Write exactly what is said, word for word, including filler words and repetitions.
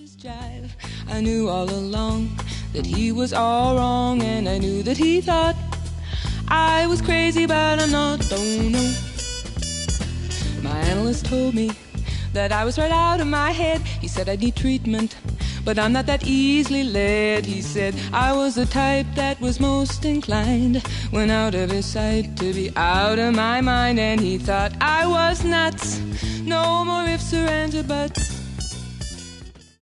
his jive. I knew all along that he was all wrong, and I knew that he thought I was crazy, but I'm not, don't know. My analyst told me that I was right out of my head. He said I'd need treatment, but I'm not that easily led. He said I was the type that was most inclined, when out of his sight, to be out of my mind. And he thought I was nuts, no more ifs or ands or buts.